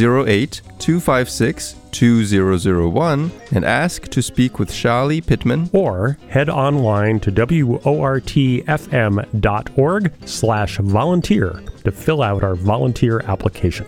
08-256-2001 and ask to speak with Charlie Pittman. Or head online to wortfm.org/volunteer to fill out our volunteer application.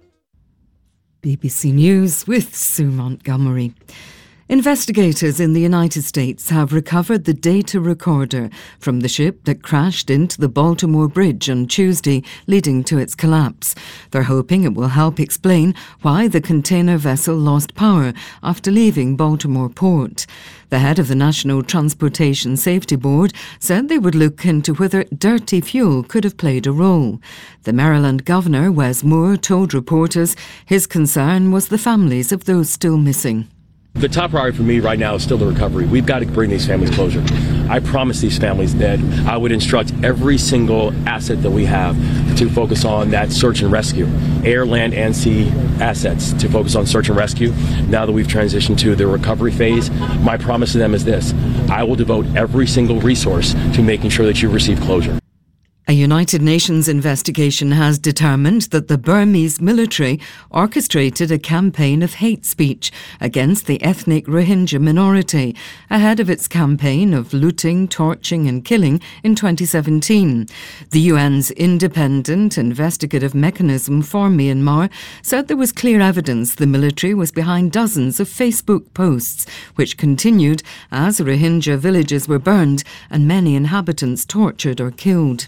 BBC News with Sue Montgomery. Investigators in the United States have recovered the data recorder from the ship that crashed into the Baltimore Bridge on Tuesday, leading to its collapse. They're hoping it will help explain why the container vessel lost power after leaving Baltimore Port. The head of the National Transportation Safety Board said they would look into whether dirty fuel could have played a role. The Maryland Governor, Wes Moore, told reporters his concern was the families of those still missing. The top priority for me right now is still the recovery. We've got to bring these families closure. I promised these families that I would instruct every single asset that we have to focus on that search and rescue. Air, land, and sea assets to focus on search and rescue. Now that we've transitioned to the recovery phase, my promise to them is this: I will devote every single resource to making sure that you receive closure. A United Nations investigation has determined that the Burmese military orchestrated a campaign of hate speech against the ethnic Rohingya minority ahead of its campaign of looting, torching and killing in 2017. The UN's independent investigative mechanism for Myanmar said there was clear evidence the military was behind dozens of Facebook posts, which continued as Rohingya villages were burned and many inhabitants tortured or killed.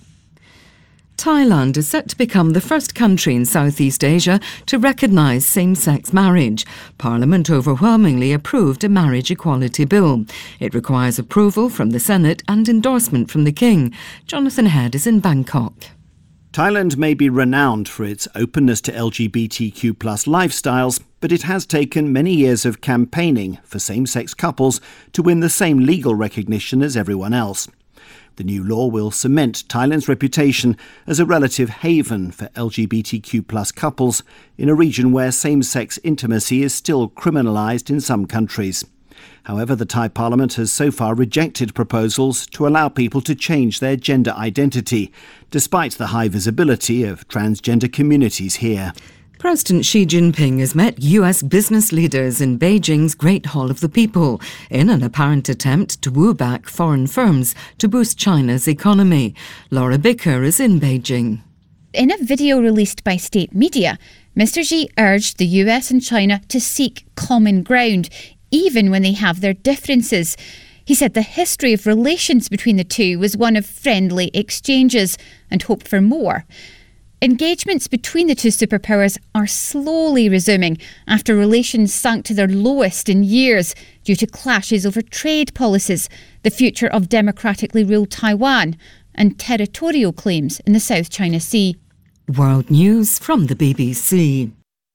Thailand is set to become the first country in Southeast Asia to recognise same-sex marriage. Parliament overwhelmingly approved a marriage equality bill. It requires approval from the Senate and endorsement from the King. Jonathan Head is in Bangkok. Thailand may be renowned for its openness to LGBTQ+ lifestyles, but it has taken many years of campaigning for same-sex couples to win the same legal recognition as everyone else. The new law will cement Thailand's reputation as a relative haven for LGBTQ+ couples in a region where same-sex intimacy is still criminalised in some countries. However, the Thai Parliament has so far rejected proposals to allow people to change their gender identity, despite the high visibility of transgender communities here. President Xi Jinping has met US business leaders in Beijing's Great Hall of the People in an apparent attempt to woo back foreign firms to boost China's economy. Laura Bicker is in Beijing. In a video released by state media, Mr. Xi urged the US and China to seek common ground, even when they have their differences. He said the history of relations between the two was one of friendly exchanges and hoped for more. Engagements between the two superpowers are slowly resuming after relations sank to their lowest in years due to clashes over trade policies, the future of democratically ruled Taiwan, and territorial claims in the South China Sea. World News from the BBC.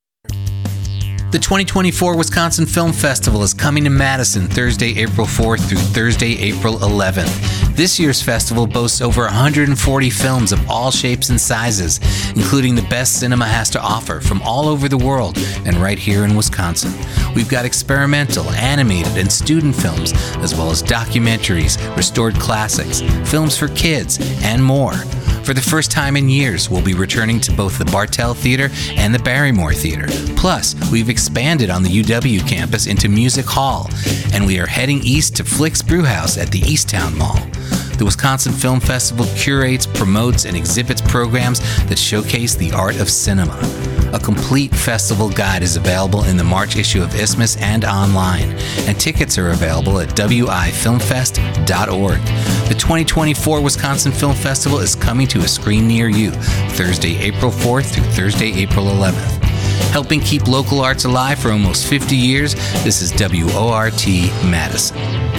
The 2024 Wisconsin Film Festival is coming to Madison Thursday, April 4th through Thursday, April 11th. This year's festival boasts over 140 films of all shapes and sizes, including the best cinema has to offer from all over the world and right here in Wisconsin. We've got experimental, animated, and student films, as well as documentaries, restored classics, films for kids, and more. For the first time in years, we'll be returning to both the Bartell Theater and the Barrymore Theater. Plus, we've expanded on the UW campus into Music Hall, and we are heading east to Flick's Brewhouse at the Easttown Mall. The Wisconsin Film Festival curates, promotes, and exhibits programs that showcase the art of cinema. A complete festival guide is available in the March issue of Isthmus and online, and tickets are available at wifilmfest.org. The 2024 Wisconsin Film Festival is coming to a screen near you, Thursday, April 4th through Thursday, April 11th. Helping keep local arts alive for almost 50 years, this is WORT Madison.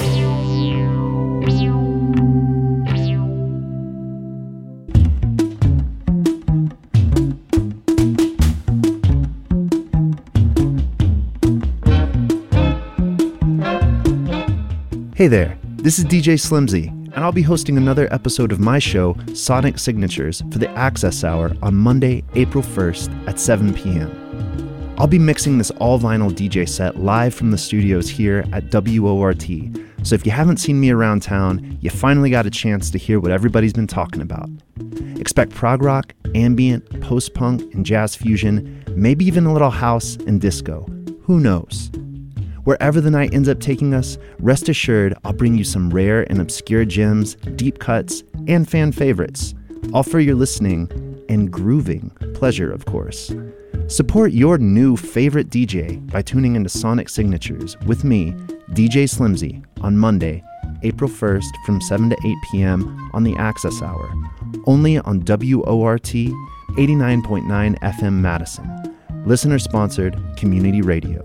Hey there, this is DJ Slimzy, and I'll be hosting another episode of my show, Sonic Signatures, for the Access Hour on Monday, April 1st at 7 p.m. I'll be mixing this all-vinyl DJ set live from the studios here at WORT, so if you haven't seen me around town, you finally got a chance to hear what everybody's been talking about. Expect prog rock, ambient, post-punk, and jazz fusion maybe even a little house and disco. Who knows? Wherever the night ends up taking us, rest assured I'll bring you some rare and obscure gems, deep cuts, and fan favorites, all for your listening and grooving pleasure, of course. Support your new favorite DJ by tuning into Sonic Signatures with me, DJ Slimzy, on Monday, April 1st from 7 to 8 p.m. on the Access Hour, only on WORT 89.9 FM Madison, listener-sponsored community radio.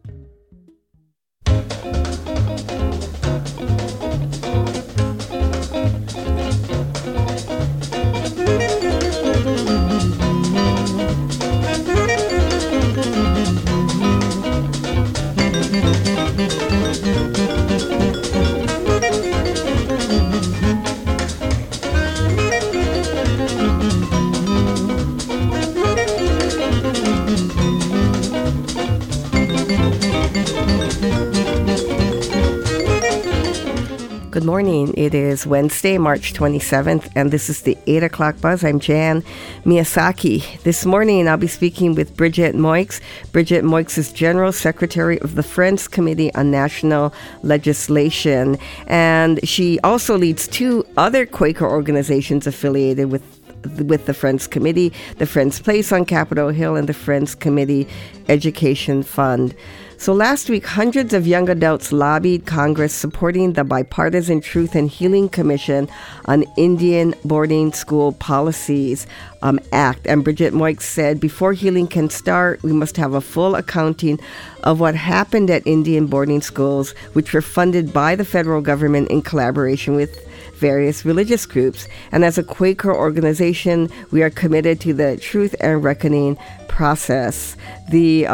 Good morning. It is Wednesday, March 27th, and this is the 8 o'clock buzz. I'm Jan Miyazaki. This morning, I'll be speaking with Bridget Moix. Bridget Moix is General Secretary of the Friends Committee on National Legislation, and she also leads two other Quaker organizations affiliated with the Friends Committee, the Friends Place on Capitol Hill and the Friends Committee Education Fund. So last week, hundreds of young adults lobbied Congress supporting the Bipartisan Truth and Healing Commission on Indian Boarding School Policies Act. And Bridget Moix said, before healing can start, we must have a full accounting of what happened at Indian boarding schools, which were funded by the federal government in collaboration with various religious groups. And as a Quaker organization, we are committed to the truth and reckoning process. The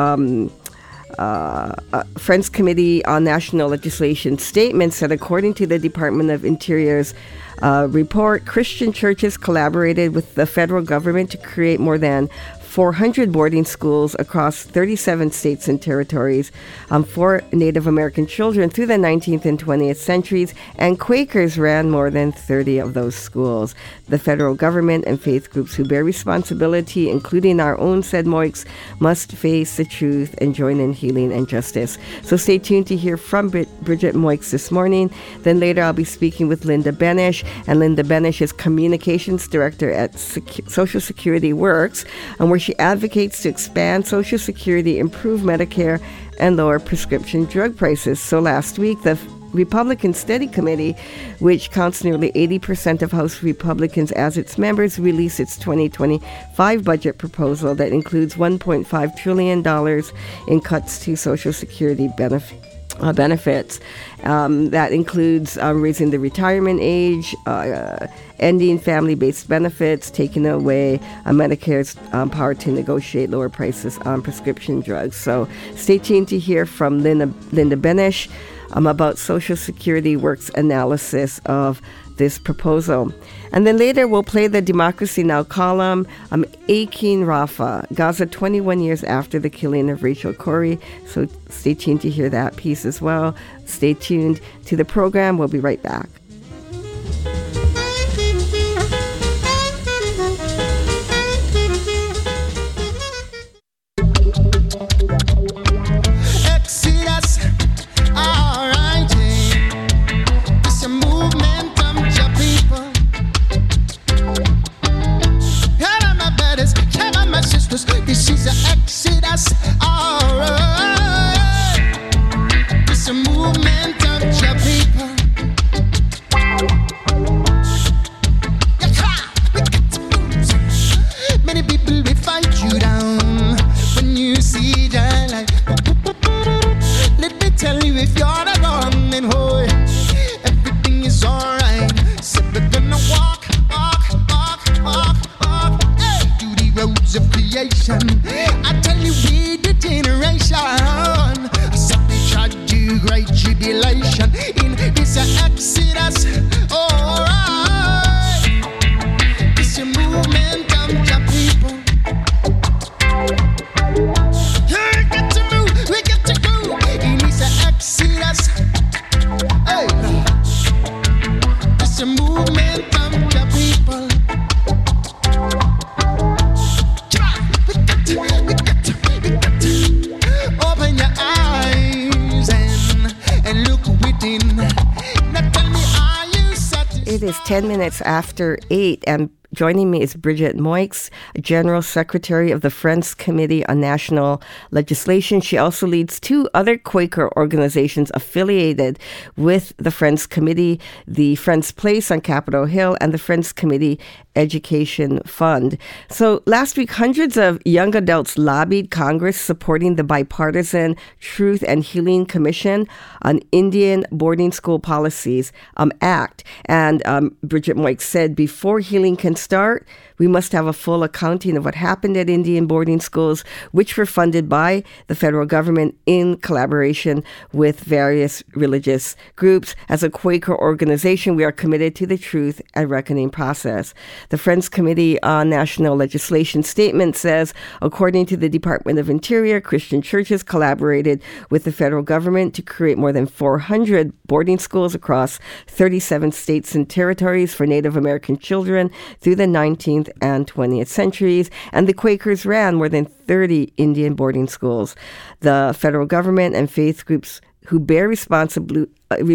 Friends Committee on National Legislation statement said, according to the Department of Interior's report, Christian churches collaborated with the federal government to create more than 400 boarding schools across 37 states and territories for Native American children through the 19th and 20th centuries, and Quakers ran more than 30 of those schools. The federal government and faith groups who bear responsibility, including our own, said Moix, must face the truth and join in healing and justice. So stay tuned to hear from Bridget Moix this morning. Then later I'll be speaking with Linda Benish, and Linda Benish is Communications Director at Social Security Works, and where she advocates to expand Social Security, improve Medicare, and lower prescription drug prices. So last week, the Republican Study Committee, which counts nearly 80% of House Republicans as its members, released its 2025 budget proposal that includes $1.5 trillion in cuts to Social Security benefits. That includes raising the retirement age, ending family-based benefits, taking away Medicare's power to negotiate lower prices on prescription drugs. So stay tuned to hear from Linda Benish about Social Security Works analysis of this proposal. And then later we'll play the Democracy Now! Column, Akin Rafa, Gaza 21 years after the killing of Rachel Corrie. So stay tuned to hear that piece as well. Stay tuned to the program. We'll be right back. This is an exodus, alright. It's a movement of your people. You cry, we got to move. Many people will fight you down when you see their life. It is 10 minutes after 8, and joining me is Bridget Moix, General Secretary of the Friends Committee on National Legislation. She also leads two other Quaker organizations affiliated with the Friends Committee, the Friends Place on Capitol Hill and the Friends Committee Education Fund. So last week, hundreds of young adults lobbied Congress supporting the bipartisan Truth and Healing Commission on Indian Boarding School Policies Act. And Bridget Moix said, before healing can start, we must have a full accounting of what happened at Indian boarding schools, which were funded by the federal government in collaboration with various religious groups. As a Quaker organization, we are committed to the truth and reckoning process. The Friends Committee on National Legislation statement says, according to the Department of Interior, Christian churches collaborated with the federal government to create more than 400 boarding schools across 37 states and territories for Native American children through the 19th and 20th centuries, and the Quakers ran more than 30 Indian boarding schools. The federal government and faith groups who bear responsibility,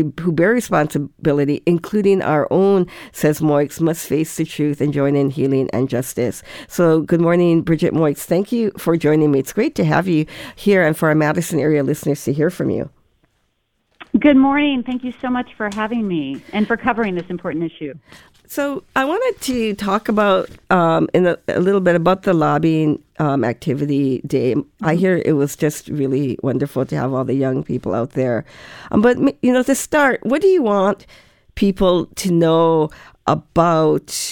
including our own, says Moix, must face the truth and join in healing and justice. So good morning, Bridget Moix. Thank you for joining me. It's great to have you here and for our Madison area listeners to hear from you. Good morning. Thank you so much for having me and for covering this important issue. So I wanted to talk about a little bit about the lobbying activity day. I hear it was just really wonderful to have all the young people out there. But, to start, what do you want people to know about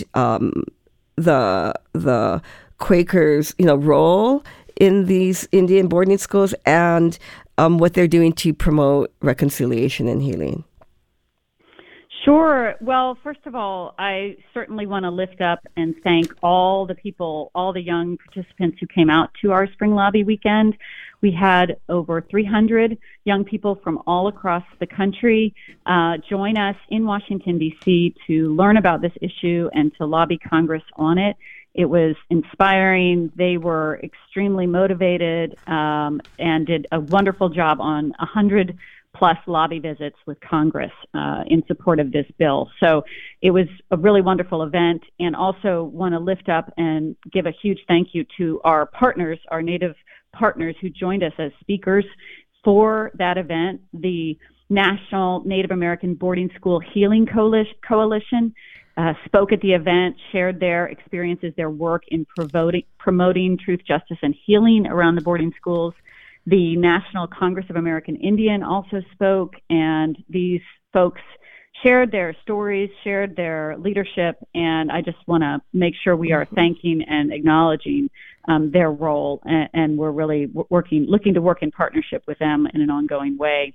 the Quakers' role in these Indian boarding schools and what they're doing to promote reconciliation and healing? Sure. Well, first of all, I certainly want to lift up and thank all the people, all the young participants who came out to our Spring Lobby weekend. We had over 300 young people from all across the country join us in Washington, D.C. to learn about this issue and to lobby Congress on it. It was inspiring. They were extremely motivated and did a wonderful job on 100+ lobby visits with Congress in support of this bill. So it was a really wonderful event, and also want to lift up and give a huge thank you to our partners, our Native partners who joined us as speakers for that event. The National Native American Boarding School Healing Coalition spoke at the event, shared their experiences, their work in promoting truth, justice, and healing around the boarding schools. The National Congress of American Indian also spoke, and these folks shared their stories, shared their leadership, and I just want to make sure we are thanking and acknowledging their role, and we're really looking to work in partnership with them in an ongoing way.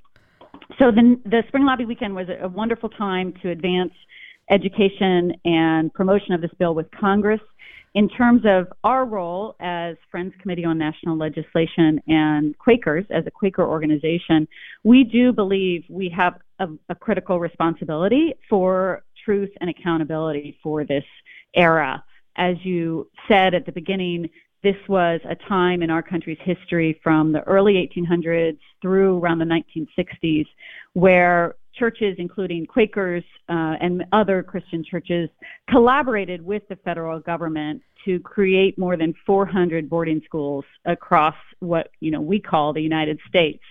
So the Spring Lobby Weekend was a wonderful time to advance education and promotion of this bill with Congress. In terms of our role as Friends Committee on National Legislation and Quakers, as a Quaker organization, we do believe we have a critical responsibility for truth and accountability for this era. As you said at the beginning, this was a time in our country's history from the early 1800s through around the 1960s where churches, including Quakers and other Christian churches, collaborated with the federal government to create more than 400 boarding schools across what we call the United States.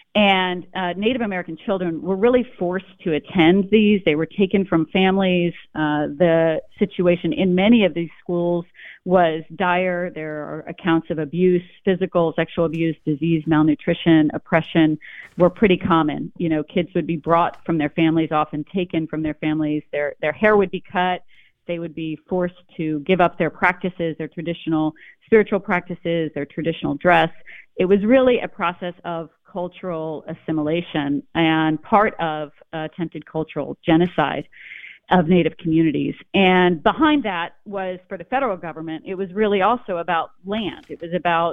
And Native American children were really forced to attend these. They were taken from families. The situation in many of these schools was dire. There are accounts of abuse, physical, sexual abuse, disease, malnutrition, oppression were pretty common. Kids would be brought from their families, often taken from their families. Their hair would be cut. They would be forced to give up their practices, their traditional spiritual practices, their traditional dress. It was really a process of cultural assimilation and part of attempted cultural genocide of Native communities. And behind that was, for the federal government, it was really also about land. It was about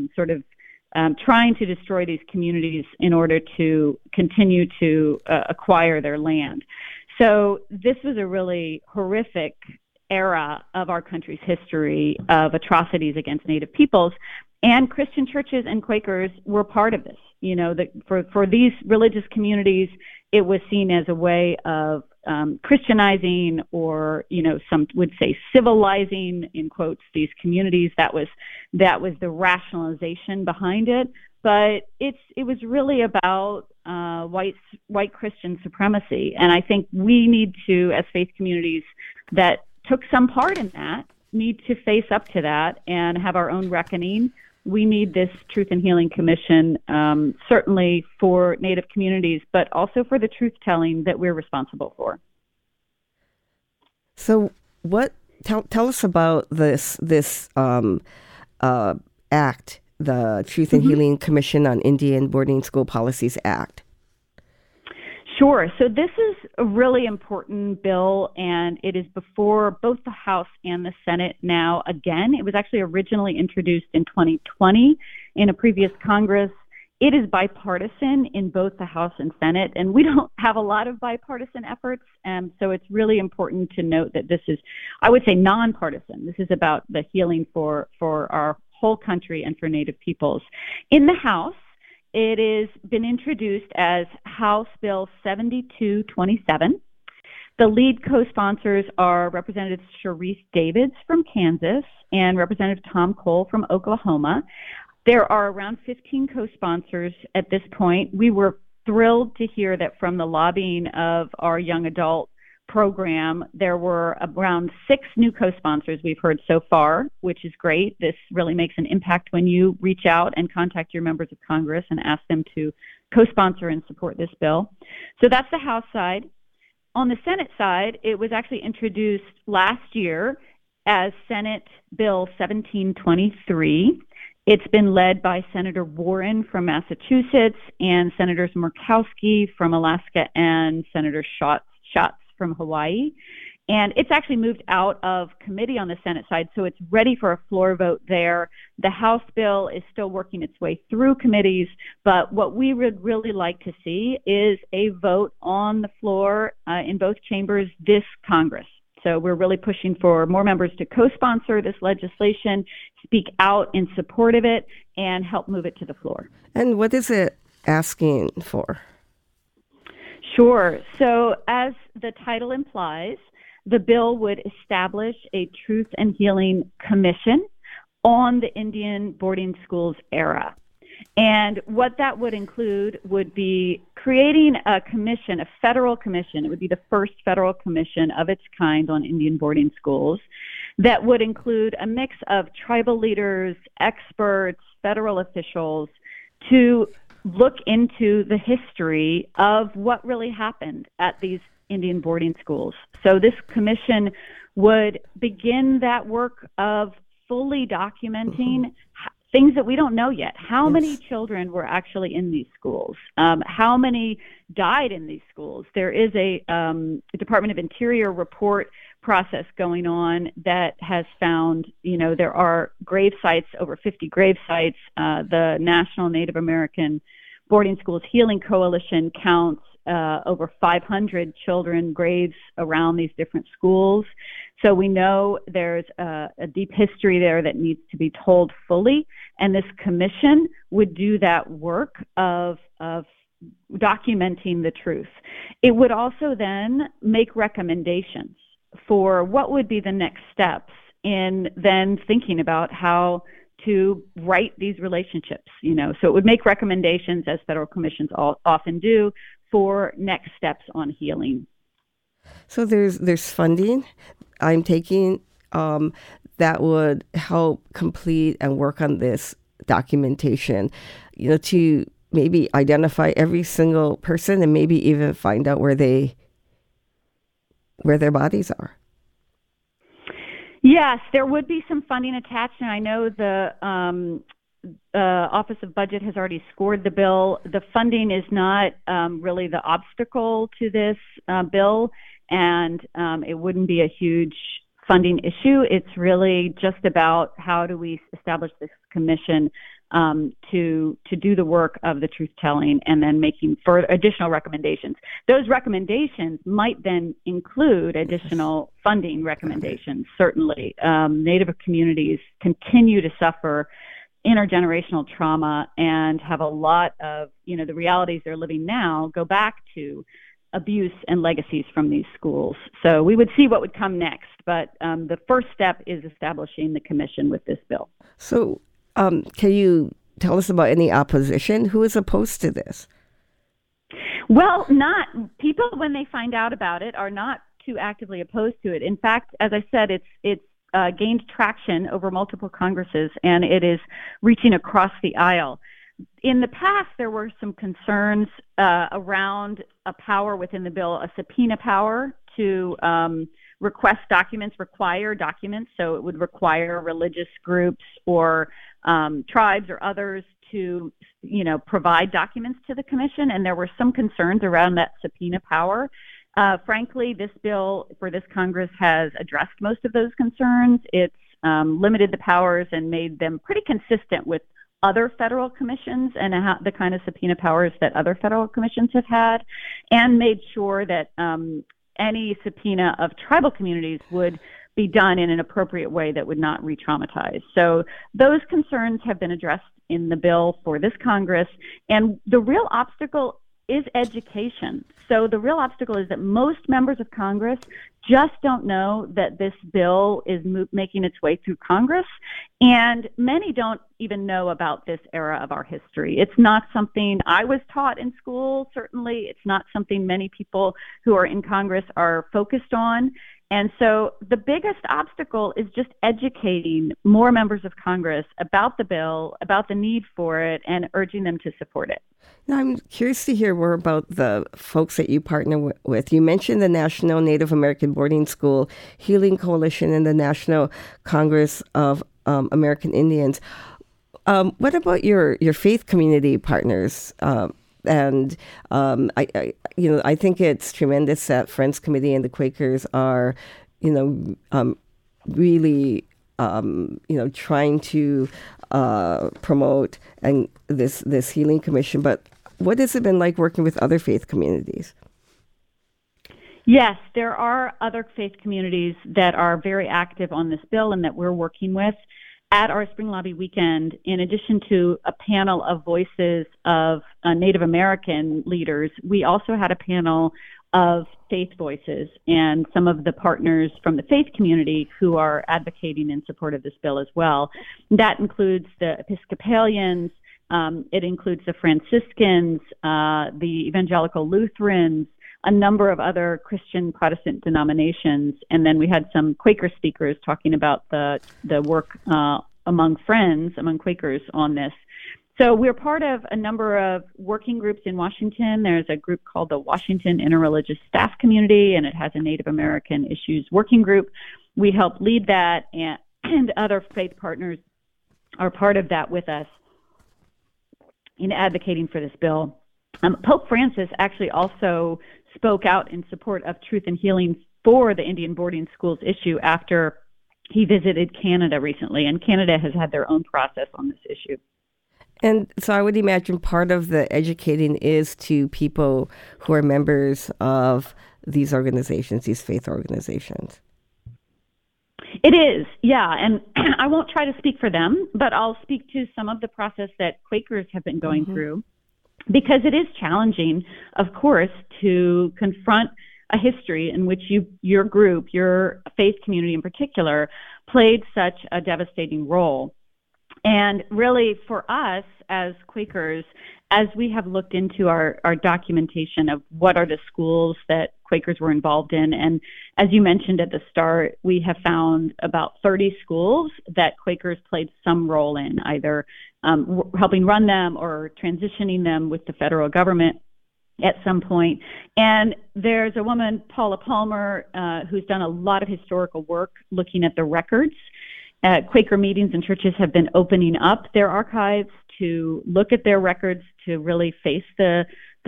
trying to destroy these communities in order to continue to acquire their land. So this was a really horrific era of our country's history of atrocities against Native peoples, and Christian churches and Quakers were part of this. For these religious communities, it was seen as a way of Christianizing, or some would say civilizing, in quotes, these communities. That was the rationalization behind it. But it was really about white Christian supremacy, and I think we need to, as faith communities that took some part in that, need to face up to that and have our own reckoning. We need this Truth and Healing Commission, certainly for Native communities, but also for the truth-telling that we're responsible for. So, tell us about this act, the Truth and Healing Commission on Indian Boarding School Policies Act. Sure. So this is a really important bill, and it is before both the House and the Senate now again. It was actually originally introduced in 2020 in a previous Congress. It is bipartisan in both the House and Senate, and we don't have a lot of bipartisan efforts, and so it's really important to note that this is, I would say, nonpartisan. This is about the healing for our whole country and for Native peoples. In the House, it has been introduced as House Bill 7227. The lead co-sponsors are Representative Sharice Davids from Kansas and Representative Tom Cole from Oklahoma. There are around 15 co-sponsors at this point. We were thrilled to hear that from the lobbying of our young adult program, there were around 6 new co-sponsors we've heard so far, which is great. This really makes an impact when you reach out and contact your members of Congress and ask them to co-sponsor and support this bill. So that's the House side. On the Senate side, it was actually introduced last year as Senate Bill 1723. It's been led by Senator Warren from Massachusetts and Senators Murkowski from Alaska and Senator Schatz from Hawaii. And it's actually moved out of committee on the Senate side, so it's ready for a floor vote there. The House bill is still working its way through committees, but what we would really like to see is a vote on the floor in both chambers this Congress. So we're really pushing for more members to co-sponsor this legislation, speak out in support of it, and help move it to the floor. And what is it asking for? Sure. So as the title implies, the bill would establish a Truth and Healing Commission on the Indian boarding schools era. And what that would include would be creating a commission, a federal commission. It would be the first federal commission of its kind on Indian boarding schools that would include a mix of tribal leaders, experts, federal officials to look into the history of what really happened at these Indian boarding schools. So this commission would begin that work of fully documenting things that we don't know yet. How many children were actually in these schools? How many died in these schools? There is a Department of Interior report process going on that has found, there are grave sites, over 50 grave sites. The National Native American Boarding Schools Healing Coalition counts over 500 children graves around these different schools. So we know there's a deep history there that needs to be told fully, and this commission would do that work of documenting the truth. It would also then make recommendations for what would be the next steps in then thinking about how to right these relationships, So it would make recommendations, as federal commissions often do, for next steps on healing. So there's funding I'm taking that would help complete and work on this documentation, to maybe identify every single person and maybe even find out where their bodies are. Yes, there would be some funding attached, and I know the Office of Budget has already scored the bill. The funding is not really the obstacle to this bill, and it wouldn't be a huge funding issue. It's really just about how do we establish this commission to do the work of the truth-telling and then making further additional recommendations. Those recommendations might then include additional funding recommendations, certainly. Native communities continue to suffer intergenerational trauma and have a lot of, the realities they're living now go back to abuse and legacies from these schools. So we would see what would come next. But the first step is establishing the commission with this bill. So can you tell us about any opposition? Who is opposed to this? Well, not people, when they find out about it, are not too actively opposed to it. In fact, as I said, it's gained traction over multiple Congresses, and it is reaching across the aisle. In the past, there were some concerns around a power within the bill, a subpoena power to request documents, require documents. So it would require religious groups or tribes or others to, provide documents to the commission. And there were some concerns around that subpoena power. Frankly, this bill for this Congress has addressed most of those concerns. It's limited the powers and made them pretty consistent with other federal commissions and the kind of subpoena powers that other federal commissions have had, and made sure that any subpoena of tribal communities would be done in an appropriate way that would not re-traumatize. So those concerns have been addressed in the bill for this Congress, and the real obstacle is education. So the real obstacle is that most members of Congress just don't know that this bill is making its way through Congress, and many don't even know about this era of our history. It's not something I was taught in school, certainly. It's not something many people who are in Congress are focused on. And so the biggest obstacle is just educating more members of Congress about the bill, about the need for it, and urging them to support it. Now, I'm curious to hear more about the folks that you partner with. You mentioned the National Native American Boarding School Healing Coalition and the National Congress of American Indians. What about your faith community partners? I think it's tremendous that Friends Committee and the Quakers are, really, trying to promote and this healing commission. But what has it been like working with other faith communities? Yes, there are other faith communities that are very active on this bill and that we're working with. At our Spring Lobby weekend, in addition to a panel of voices of Native American leaders, we also had a panel of faith voices and some of the partners from the faith community who are advocating in support of this bill as well. That includes the Episcopalians, it includes the Franciscans, the Evangelical Lutherans, a number of other Christian Protestant denominations, and then we had some Quaker speakers talking about the work among Quakers on this. So we're part of a number of working groups in Washington. There's a group called the Washington Interreligious Staff Community, and it has a Native American Issues working group. We help lead that, and other faith partners are part of that with us in advocating for this bill. Pope Francis actually also spoke out in support of truth and healing for the Indian boarding schools issue after he visited Canada recently, and Canada has had their own process on this issue. And so I would imagine part of the educating is to people who are members of these organizations, these faith organizations. It is, yeah, and I won't try to speak for them, but I'll speak to some of the process that Quakers have been going through. Because it is challenging, of course, to confront a history in which your group, your faith community in particular, played such a devastating role. And really, for us as Quakers, as we have looked into our documentation of what are the schools that Quakers were involved in, and as you mentioned at the start, we have found about 30 schools that Quakers played some role in, either helping run them or transitioning them with the federal government at some point. And there's a woman, Paula Palmer, who's done a lot of historical work looking at the records. Quaker meetings and churches have been opening up their archives to look at their records, to really face the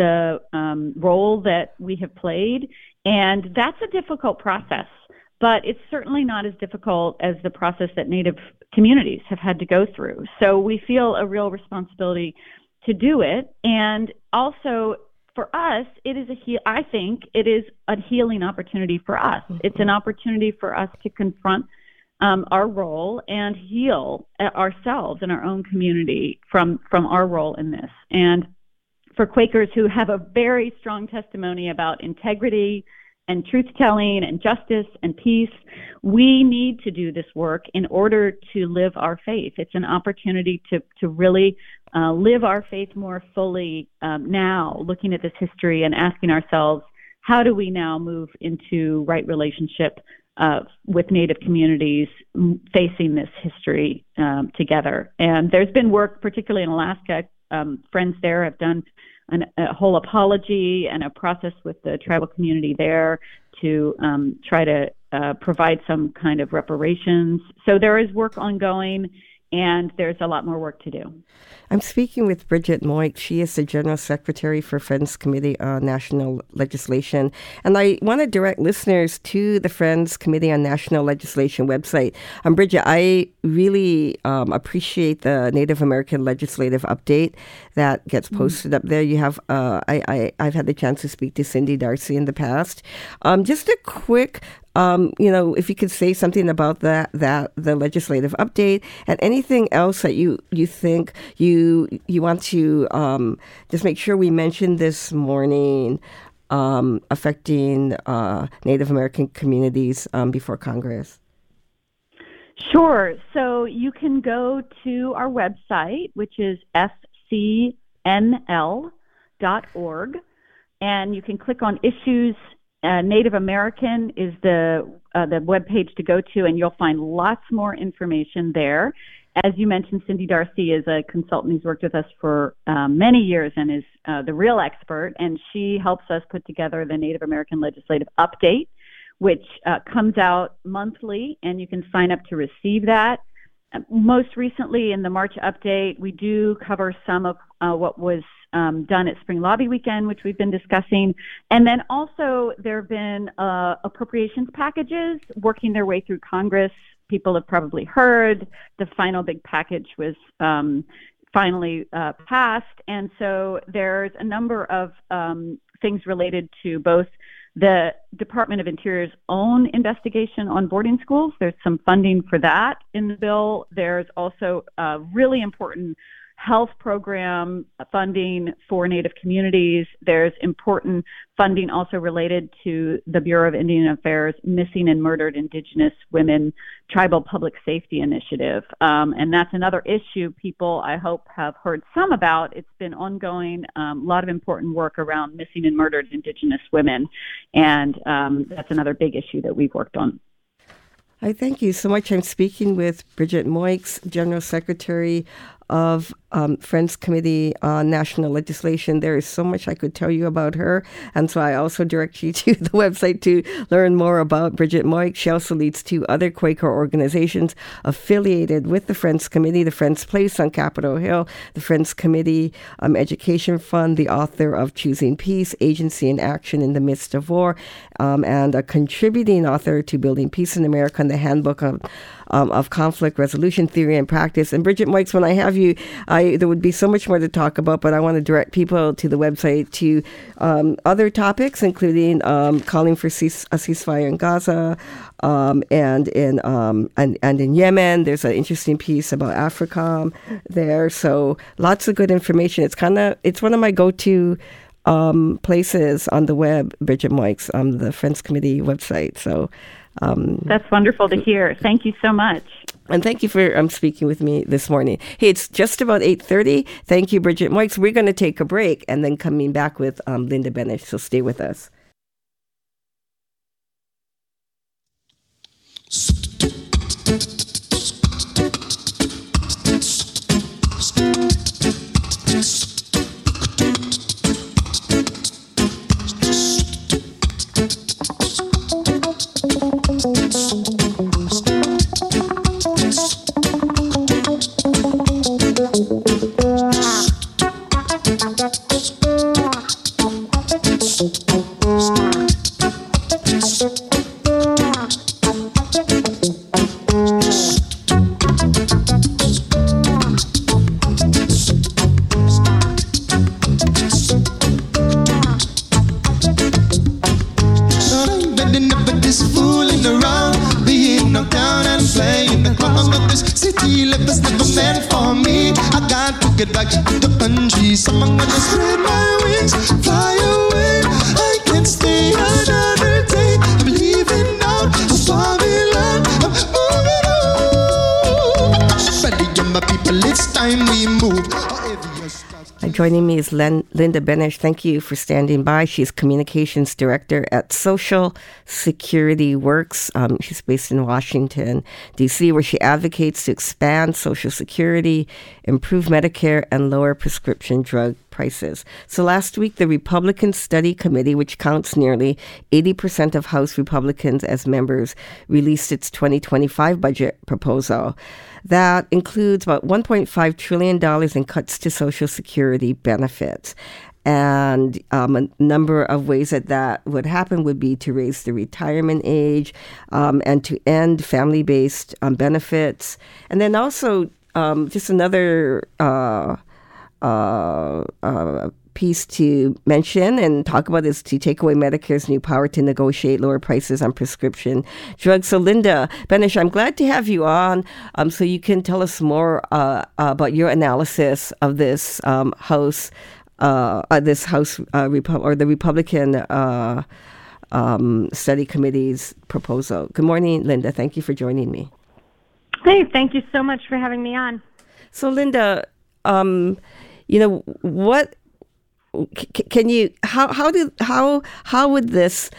role that we have played. And that's a difficult process, but it's certainly not as difficult as the process that Native communities have had to go through. So we feel a real responsibility to do it. And also for us, I think it is a healing opportunity for us. It's an opportunity for us to confront our role and heal ourselves and our own community from our role in this. And for Quakers who have a very strong testimony about integrity and truth-telling and justice and peace. We need to do this work in order to live our faith. It's an opportunity to really live our faith more fully now, looking at this history and asking ourselves, how do we now move into right relationship with Native communities facing this history together? And there's been work, particularly in Alaska. Friends there have done a whole apology and a process with the tribal community there to try to provide some kind of reparations. So there is work ongoing, and there's a lot more work to do. I'm speaking with Bridget Moik. She is the General Secretary for Friends Committee on National Legislation. And I want to direct listeners to the Friends Committee on National Legislation website. Bridget, I really appreciate the Native American Legislative Update that gets posted up there. You have, I've had the chance to speak to Cindy Darcy in the past. Just a quick if you could say something about the legislative update and anything else that you think you want to just make sure we mention this morning affecting Native American communities before Congress. Sure. So you can go to our website, which is fcnl.org, and you can click on issues. Native American is the webpage to go to, and you'll find lots more information there. As you mentioned, Cindy Darcy is a consultant who's worked with us for many years and is the real expert, and she helps us put together the Native American Legislative Update, which comes out monthly, and you can sign up to receive that. Most recently, in the March update, we do cover some of what was done at Spring Lobby Weekend, which we've been discussing. And then also there have been appropriations packages working their way through Congress. People have probably heard the final big package was finally passed. And so there's a number of things related to both the Department of Interior's own investigation on boarding schools. There's some funding for that in the bill. There's also really important health program funding for Native communities. There's important funding also related to the Bureau of Indian Affairs Missing and Murdered Indigenous Women Tribal Public Safety Initiative. And that's another issue people, I hope, have heard some about. It's been ongoing, a lot of important work around missing and murdered Indigenous women. And that's another big issue that we've worked on. I thank you so much. I'm speaking with Bridget Moik, General Secretary of Friends Committee on National Legislation. There is so much I could tell you about her, and so I also direct you to the website to learn more about Bridget Moik. She also leads two other Quaker organizations affiliated with the Friends Committee, the Friends Place on Capitol Hill, the Friends Committee Education Fund, the author of Choosing Peace, Agency and Action in the Midst of War, and a contributing author to Building Peace in America and the Handbook of Conflict Resolution Theory and Practice. And Bridget Moik, when I have you, there would be so much more to talk about, but I want to direct people to the website to other topics, including calling for a ceasefire in Gaza and in Yemen. There's an interesting piece about AFRICOM there. So lots of good information. It's one of my go-to places on the web, Bridget Moik's, the Friends Committee website. So that's wonderful to hear. Thank you so much. And thank you for speaking with me this morning. Hey, it's just about 8:30. Thank you, Bridget Moik. So we're going to take a break and then coming back with Linda Bennett. So stay with us. Get back to the country, so I'm gonna spread my Joining me is Linda Benesch. Thank you for standing by. She's Communications Director at Social Security Works. She's based in Washington, D.C., where she advocates to expand Social Security, improve Medicare, and lower prescription drug prices. So last week, the Republican Study Committee, which counts nearly 80% of House Republicans as members, released its 2025 budget proposal. That includes about $1.5 trillion in cuts to Social Security benefits. And a number of ways that would happen would be to raise the retirement age and to end family-based benefits. And then also just another piece to mention and talk about is to take away Medicare's new power to negotiate lower prices on prescription drugs. So Linda Benesch, I'm glad to have you on so you can tell us more about your analysis of this House the Republican Study Committee's proposal. Good morning, Linda. Thank you for joining me. Hey, thank you so much for having me on. So Linda, what can you how would this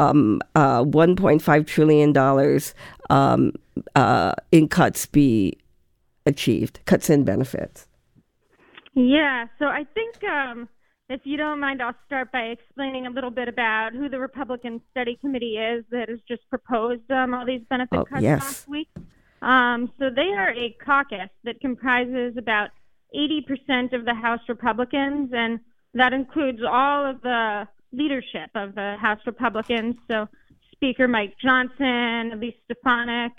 $1.5 trillion in cuts be achieved? Cuts in benefits. Yeah, so I think if you don't mind, I'll start by explaining a little bit about who the Republican Study Committee is that has just proposed all these benefit cuts last week. So they are a caucus that comprises about 80% of the House Republicans, and that includes all of the leadership of the House Republicans. So Speaker Mike Johnson, Elise Stefanik,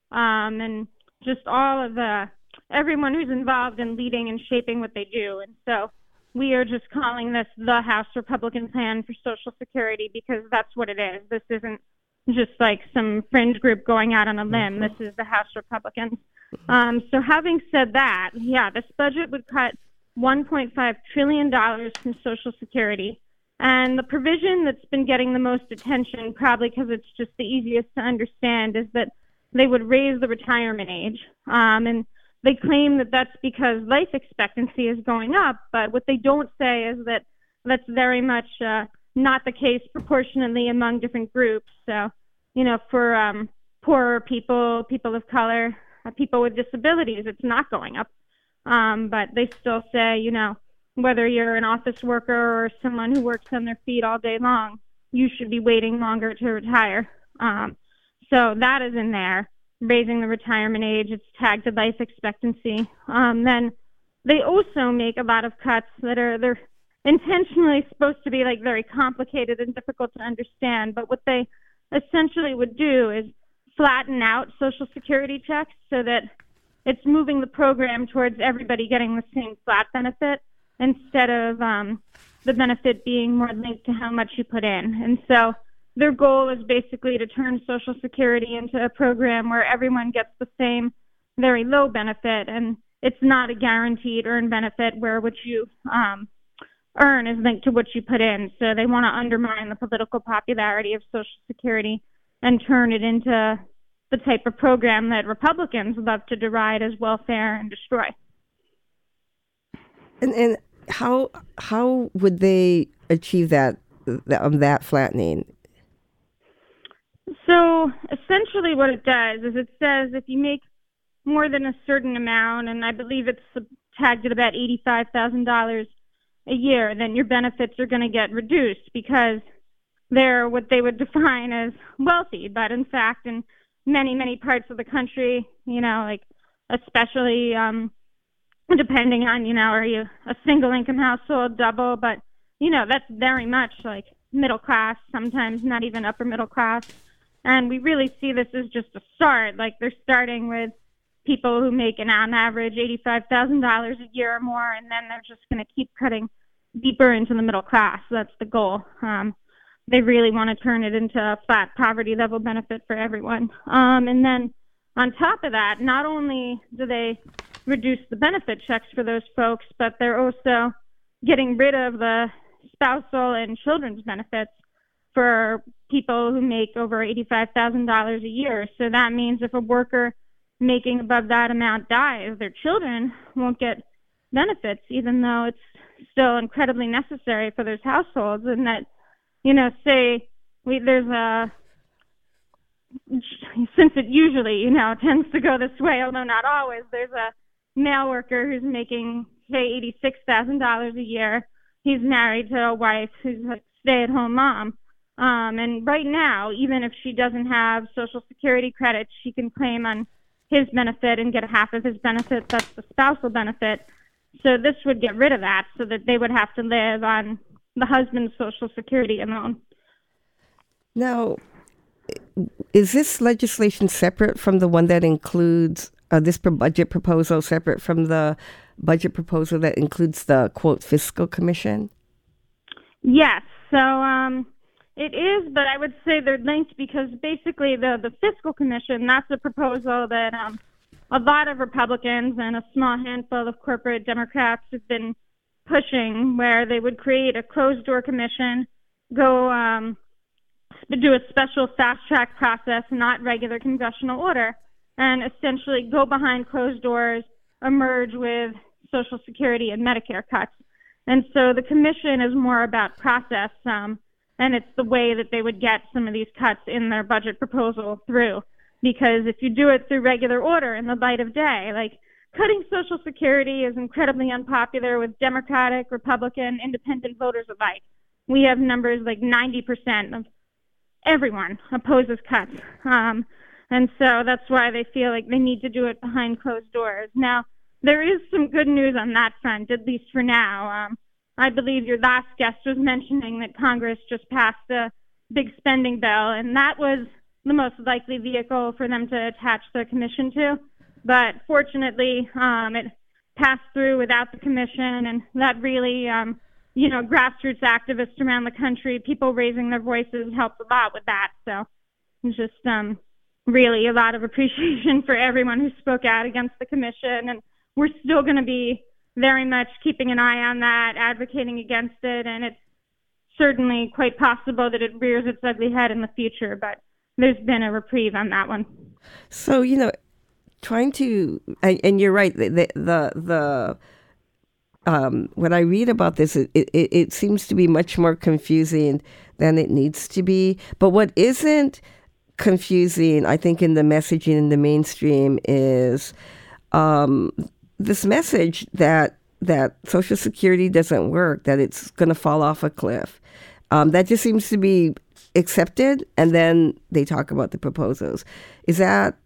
and just all of everyone who's involved in leading and shaping what they do. And so we are just calling this the House Republican Plan for Social Security because that's what it is. This isn't just like some fringe group going out on a limb. This is the House Republicans. So having said that, this budget would cut $1.5 trillion from Social Security. And the provision that's been getting the most attention, probably because it's just the easiest to understand, is that they would raise the retirement age. And they claim that that's because life expectancy is going up. But what they don't say is that that's very much not the case proportionately among different groups. So, for poorer people, people of color, people with disabilities, it's not going up. But they still say, whether you're an office worker or someone who works on their feet all day long, you should be waiting longer to retire. So that is in there, raising the retirement age. It's tagged to life expectancy. Then they also make a lot of cuts they're intentionally supposed to be like very complicated and difficult to understand. But what they essentially would do is flatten out Social Security checks so that it's moving the program towards everybody getting the same flat benefit instead of the benefit being more linked to how much you put in. And so their goal is basically to turn Social Security into a program where everyone gets the same very low benefit, and it's not a guaranteed earned benefit where what you earn is linked to what you put in. So they want to undermine the political popularity of Social Security and turn it into the type of program that Republicans love to deride as welfare and destroy. And how would they achieve that flattening? So essentially what it does is it says if you make more than a certain amount, and I believe it's tagged at about $85,000 a year, then your benefits are going to get reduced because they're what they would define as wealthy. But in fact, in many, many parts of the country, like especially depending on, are you a single income household, double, but, that's very much like middle class, sometimes not even upper middle class. And we really see this as just a start. Like they're starting with people who make on average $85,000 a year or more, and then they're just going to keep cutting deeper into the middle class. That's the goal. They really want to turn it into a flat poverty level benefit for everyone. And then on top of that, not only do they reduce the benefit checks for those folks, but they're also getting rid of the spousal and children's benefits for people who make over $85,000 a year. So that means if a worker making above that amount dies, their children won't get benefits, even though it's still incredibly necessary for those households. And that, say there's a, since it usually, tends to go this way, although not always, there's a male worker who's making, say, $86,000 a year. He's married to a wife who's a stay-at-home mom. And right now, even if she doesn't have Social Security credit, she can claim on his benefit and get half of his benefit. That's the spousal benefit. So this would get rid of that so that they would have to live on the husband's Social Security alone. Now, is this legislation separate from the one that includes this budget proposal, separate from the budget proposal that includes the, quote, fiscal commission? Yes. So it is, but I would say they're linked because basically the fiscal commission, that's a proposal that a lot of Republicans and a small handful of corporate Democrats have been pushing, where they would create a closed-door commission, go do a special fast-track process, not regular congressional order, and essentially go behind closed doors, emerge with Social Security and Medicare cuts. And so the commission is more about process, and it's the way that they would get some of these cuts in their budget proposal through. Because if you do it through regular order in the light of day, like cutting Social Security is incredibly unpopular with Democratic, Republican, independent voters alike. We have numbers like 90% of everyone opposes cuts. And so that's why they feel like they need to do it behind closed doors. Now, there is some good news on that front, at least for now. I believe your last guest was mentioning that Congress just passed a big spending bill, and that was the most likely vehicle for them to attach the commission to. But fortunately, it passed through without the commission, and that really, grassroots activists around the country, people raising their voices helped a lot with that. So it's just really a lot of appreciation for everyone who spoke out against the commission, and we're still going to be very much keeping an eye on that, advocating against it, and it's certainly quite possible that it rears its ugly head in the future, but there's been a reprieve on that one. So, trying to, and you're right, the when I read about this, it seems to be much more confusing than it needs to be. But what isn't confusing, I think, in the messaging in the mainstream is this message that Social Security doesn't work, that it's going to fall off a cliff. That just seems to be accepted, and then they talk about the proposals. Is that,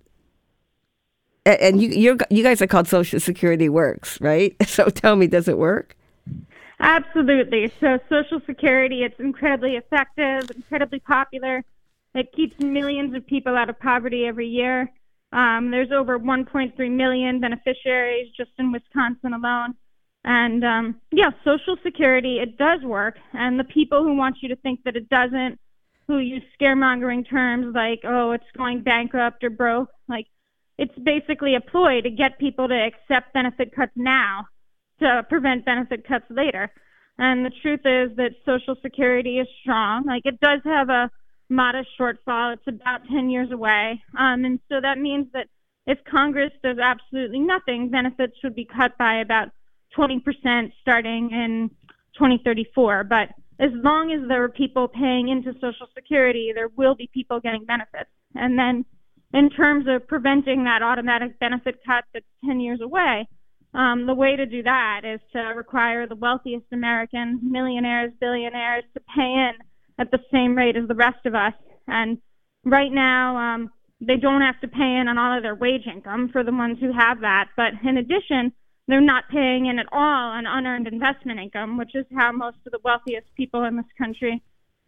and you guys are called Social Security Works, right? So tell me, does it work? Absolutely. So Social Security, it's incredibly effective, incredibly popular. It keeps millions of people out of poverty every year. There's over 1.3 million beneficiaries just in Wisconsin alone. And Social Security, it does work. And the people who want you to think that it doesn't, who use scaremongering terms like, oh, it's going bankrupt or broke, like it's basically a ploy to get people to accept benefit cuts now to prevent benefit cuts later. And the truth is that Social Security is strong. Like it does have a modest shortfall. It's about 10 years away. And so that means that if Congress does absolutely nothing, benefits would be cut by about 20% starting in 2034. But as long as there are people paying into Social Security, there will be people getting benefits. And then in terms of preventing that automatic benefit cut that's 10 years away, the way to do that is to require the wealthiest Americans, millionaires, billionaires, to pay in at the same rate as the rest of us. And right now, they don't have to pay in on all of their wage income for the ones who have that. But in addition, they're not paying in at all on unearned investment income, which is how most of the wealthiest people in this country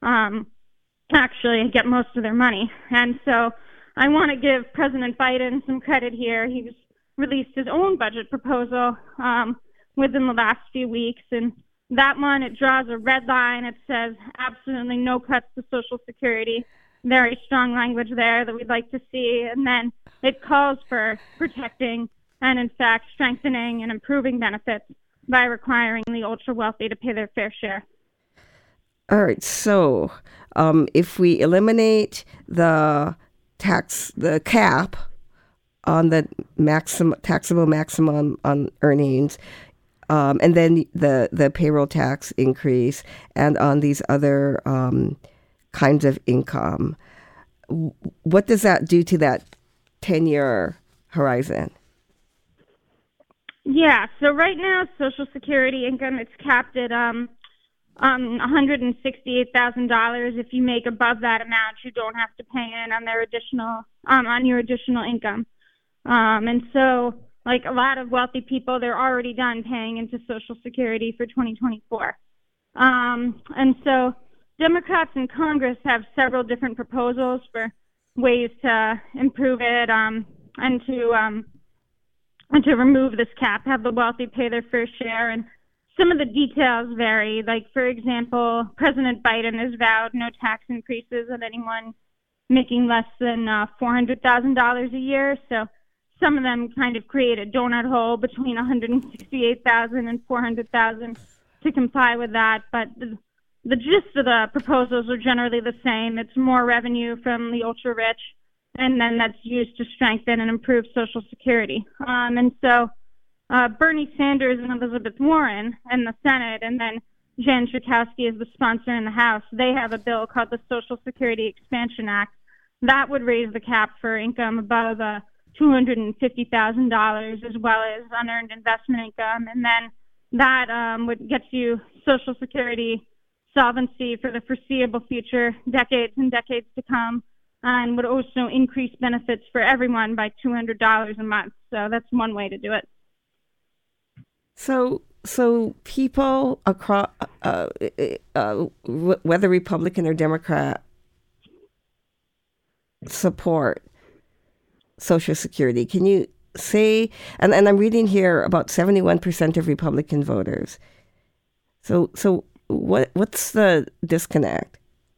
actually get most of their money. And so I want to give President Biden some credit here. He's released his own budget proposal within the last few weeks. And that one, it draws a red line. It says absolutely no cuts to Social Security. Very strong language there that we'd like to see. And then it calls for protecting and, in fact, strengthening and improving benefits by requiring the ultra-wealthy to pay their fair share. All right. So if we eliminate the cap on the taxable maximum on earnings, and then the payroll tax increase, and on these other kinds of income. What does that do to that 10-year horizon? Yeah, so right now, Social Security income, it's capped at $168,000. If you make above that amount, you don't have to pay in on your additional income. And so, like a lot of wealthy people, they're already done paying into Social Security for 2024. And so Democrats in Congress have several different proposals for ways to improve it and to remove this cap, have the wealthy pay their fair share. And some of the details vary. Like, for example, President Biden has vowed no tax increases on anyone making less than $400,000 a year. So some of them kind of create a donut hole between $168,000 and $400,000 to comply with that. But the gist of the proposals are generally the same. It's more revenue from the ultra-rich, and then that's used to strengthen and improve Social Security. And so Bernie Sanders and Elizabeth Warren in the Senate, and then Jen Schakowsky is the sponsor in the House, they have a bill called the Social Security Expansion Act. That would raise the cap for income above $250,000, as well as unearned investment income. And then that would get you Social Security solvency for the foreseeable future, decades and decades to come, and would also increase benefits for everyone by $200 a month. So that's one way to do it. So people across, whether Republican or Democrat, support Social Security. Can you say, and I'm reading here about 71% of Republican voters. So what's the disconnect?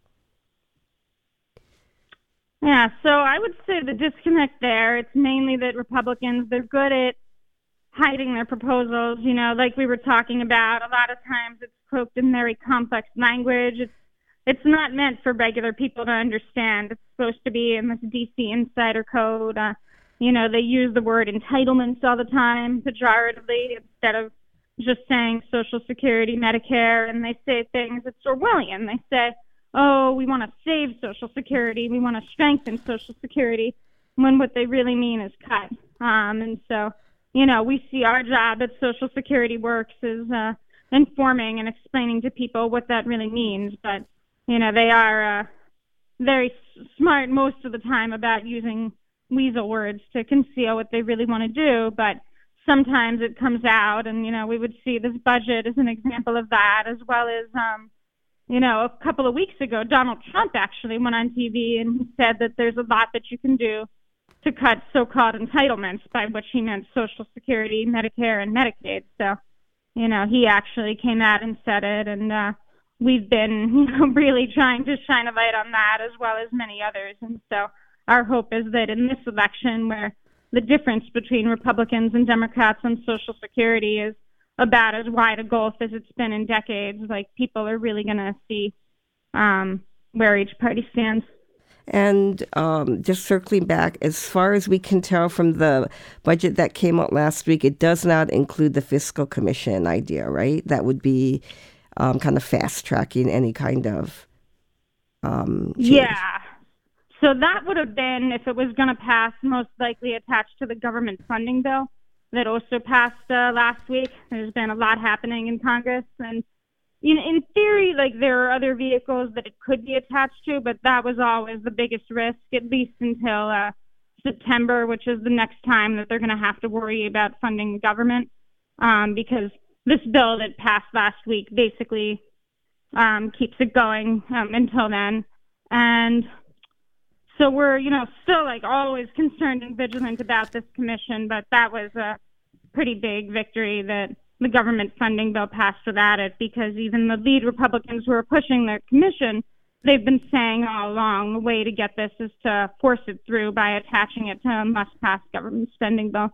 Yeah, so I would say the disconnect there, it's mainly that Republicans, they're good at hiding their proposals. You know, like we were talking about, a lot of times it's cloaked in very complex language. It's not meant for regular people to understand. It's supposed to be in this DC insider code. You know, they use the word entitlements all the time, pejoratively, instead of just saying Social Security, Medicare, and they say things, it's Orwellian. They say, oh, we want to save Social Security, we want to strengthen Social Security, when what they really mean is cut. And so, you know, we see our job at Social Security Works is informing and explaining to people what that really means. But, you know, they are very smart most of the time about using weasel words to conceal what they really want to do. But sometimes it comes out, and, you know, we would see this budget as an example of that, as well as, you know, a couple of weeks ago, Donald Trump actually went on TV and he said that there's a lot that you can do to cut so-called entitlements, by which he meant Social Security, Medicare, and Medicaid. So, you know, he actually came out and said it, and we've been, you know, really trying to shine a light on that, as well as many others. And so our hope is that in this election, where the difference between Republicans and Democrats on Social Security is about as wide a gulf as it's been in decades, like, people are really going to see where each party stands. And just circling back, as far as we can tell from the budget that came out last week, it does not include the fiscal commission idea, right? That would be kind of fast-tracking any kind of change. Yeah. So that would have been, if it was going to pass, most likely attached to the government funding bill that also passed last week. There's been a lot happening in Congress, and in theory, like, there are other vehicles that it could be attached to, but that was always the biggest risk, at least until September, which is the next time that they're going to have to worry about funding the government, because this bill that passed last week basically keeps it going until then. And so we're, you know, still, like, always concerned and vigilant about this commission, but that was a pretty big victory that the government funding bill passed without it, because even the lead Republicans who are pushing the commission, they've been saying all along the way to get this is to force it through by attaching it to a must-pass government spending bill.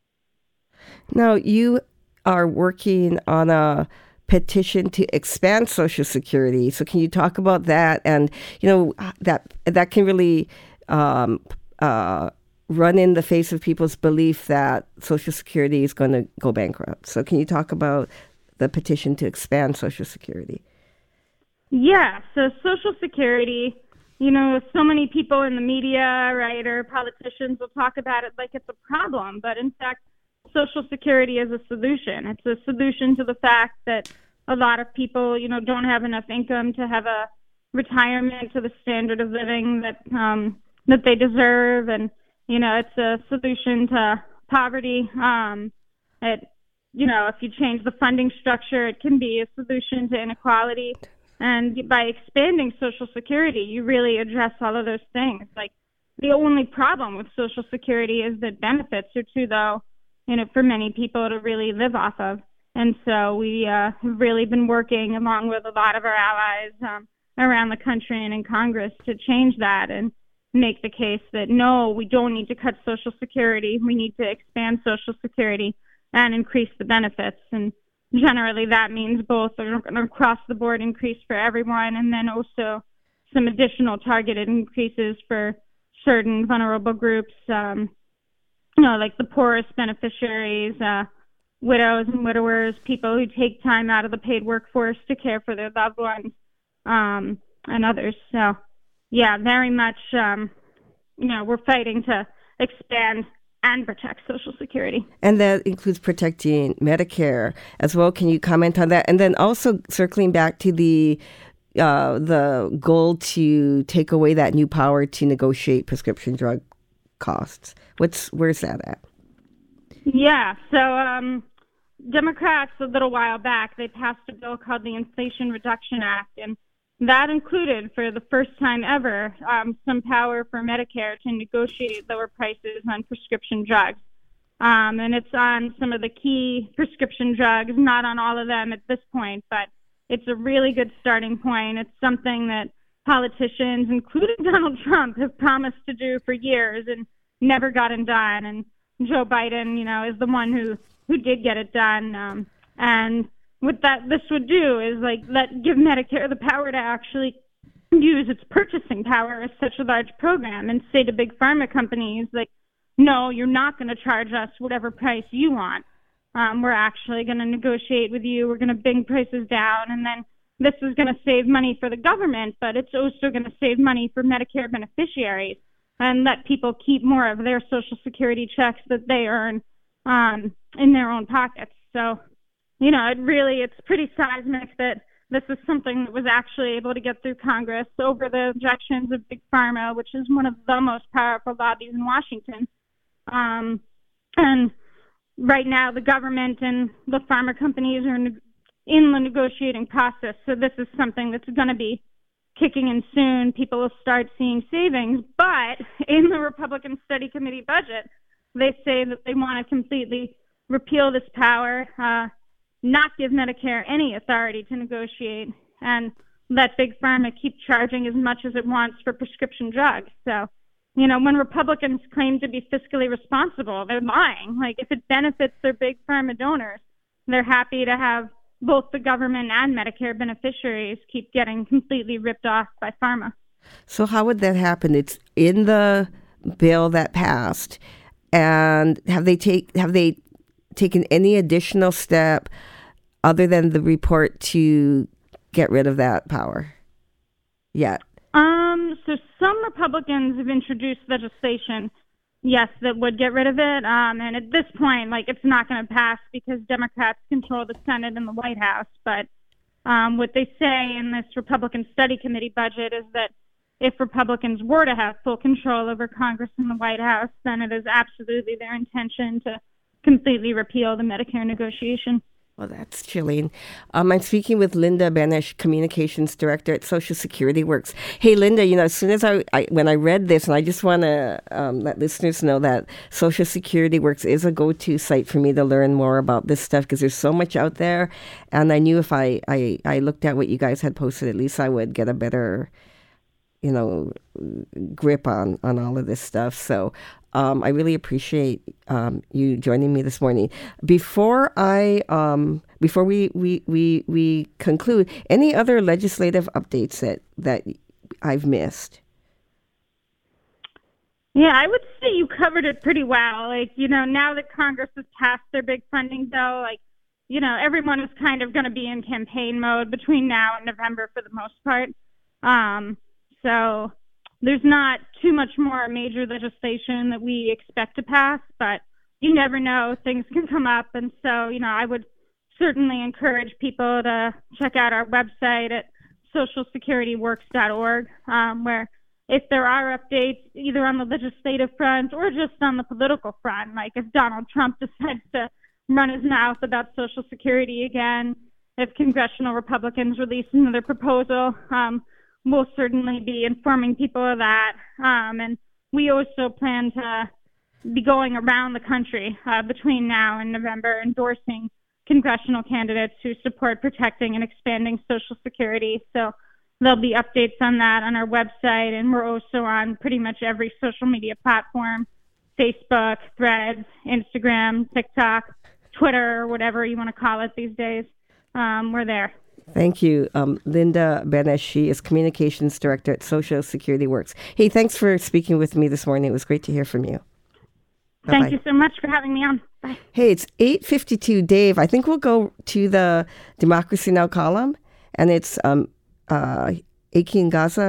Now, you are working on a petition to expand Social Security. So can you talk about that? And, you know, that can really run in the face of people's belief that Social Security is going to go bankrupt. So can you talk about the petition to expand Social Security? Yeah, so Social Security, you know, so many people in the media, right, or politicians will talk about it like it's a problem, but in fact, Social Security is a solution. It's a solution to the fact that a lot of people, you know, don't have enough income to have a retirement to the standard of living that they deserve, and you know, it's a solution to poverty. You know, if you change the funding structure, it can be a solution to inequality. And by expanding Social Security, you really address all of those things. Like, the only problem with Social Security is that benefits are too low, you know, for many people to really live off of. And so we have really been working along with a lot of our allies around the country and in Congress to change that and make the case that, no, we don't need to cut Social Security. We need to expand Social Security and increase the benefits. And generally that means both an across-the-board increase for everyone and then also some additional targeted increases for certain vulnerable groups, you know, like the poorest beneficiaries, widows and widowers, people who take time out of the paid workforce to care for their loved ones, and others. So, yeah, very much, you know, we're fighting to expand and protect Social Security. And that includes protecting Medicare as well. Can you comment on that? And then also circling back to the goal to take away that new power to negotiate prescription drug costs. Where's that at? Yeah, so Democrats a little while back, they passed a bill called the Inflation Reduction Act, and that included, for the first time ever, some power for Medicare to negotiate lower prices on prescription drugs. And it's on some of the key prescription drugs, not on all of them at this point, but it's a really good starting point. It's something that politicians, including Donald Trump, have promised to do for years and never gotten done. And Joe Biden, you know, is the one who did get it done. And what this would do is give Medicare the power to actually use its purchasing power as such a large program and say to big pharma companies, like, no, you're not going to charge us whatever price you want. We're actually going to negotiate with you. We're going to bring prices down. And then this is going to save money for the government, but it's also going to save money for Medicare beneficiaries and let people keep more of their Social Security checks that they earn in their own pockets. So, you know, it's pretty seismic that this is something that was actually able to get through Congress over the objections of Big Pharma, which is one of the most powerful lobbies in Washington. And right now, the government and the pharma companies are in the negotiating process. So this is something that's going to be kicking in soon. People will start seeing savings. But in the Republican Study Committee budget, they say that they want to completely repeal this power, not give Medicare any authority to negotiate, and let Big Pharma keep charging as much as it wants for prescription drugs. So, you know, when Republicans claim to be fiscally responsible, they're lying. Like, if it benefits their Big Pharma donors, they're happy to have both the government and Medicare beneficiaries keep getting completely ripped off by pharma. So how would that happen? It's in the bill that passed, and have they taken any additional step other than the report to get rid of that power yet? So some Republicans have introduced legislation, yes, that would get rid of it. And at this point, it's not going to pass because Democrats control the Senate and the White House. But what they say in this Republican Study Committee budget is that if Republicans were to have full control over Congress and the White House, then it is absolutely their intention to completely repeal the Medicare negotiation. Well, that's chilling. I'm speaking with Linda Benesch, Communications Director at Social Security Works. Hey, Linda, you know, as soon as when I read this, and I just want to let listeners know that Social Security Works is a go-to site for me to learn more about this stuff because there's so much out there. And I knew if I looked at what you guys had posted, at least I would get a better, you know, grip on all of this stuff. So I really appreciate you joining me this morning. Before we conclude, any other legislative updates that I've missed? Yeah, I would say you covered it pretty well. Like, now that Congress has passed their big funding bill, everyone is kind of going to be in campaign mode between now and November for the most part. So there's not too much more major legislation that we expect to pass, but you never know. Things can come up. And so, I would certainly encourage people to check out our website at socialsecurityworks.org, where if there are updates either on the legislative front or just on the political front, like if Donald Trump decides to run his mouth about Social Security again, if congressional Republicans release another proposal, we'll certainly be informing people of that. And we also plan to be going around the country between now and November endorsing congressional candidates who support protecting and expanding Social Security. So there'll be updates on that on our website, and we're also on pretty much every social media platform, Facebook, Threads, Instagram, TikTok, Twitter, whatever you want to call it these days. We're there. Thank you. Linda Benes, she is Communications Director at Social Security Works. Hey, thanks for speaking with me this morning. It was great to hear from you. Bye-bye. Thank you so much for having me on. Bye. Hey, it's 8:52. Dave, I think we'll go to the Democracy Now! Column, and it's Aching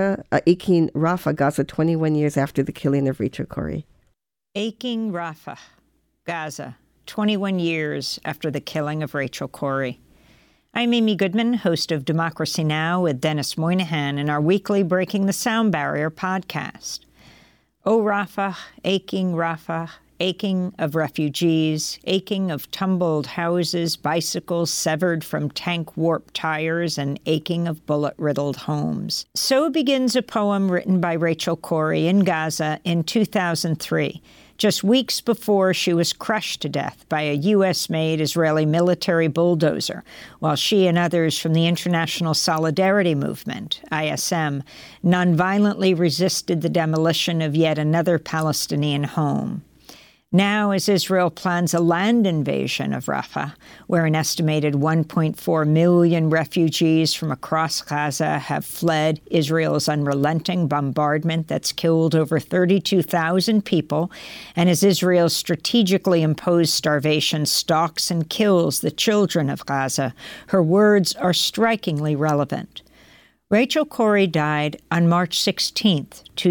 Rafah, Gaza, 21 years after the killing of Rachel Corrie. Aching Rafah, Gaza, 21 years after the killing of Rachel Corrie. I'm Amy Goodman, host of Democracy Now! With Dennis Moynihan in our weekly Breaking the Sound Barrier podcast. Oh, Rafah, aching Rafah, aching of refugees, aching of tumbled houses, bicycles severed from tank-warped tires, and aching of bullet-riddled homes. So begins a poem written by Rachel Corrie in Gaza in 2003, just weeks before she was crushed to death by a U.S.-made Israeli military bulldozer, while she and others from the International Solidarity Movement, ISM, nonviolently resisted the demolition of yet another Palestinian home. Now, as Israel plans a land invasion of Rafah, where an estimated 1.4 million refugees from across Gaza have fled Israel's unrelenting bombardment that's killed over 32,000 people, and as Israel's strategically imposed starvation stalks and kills the children of Gaza, her words are strikingly relevant. Rachel Corrie died on March 16,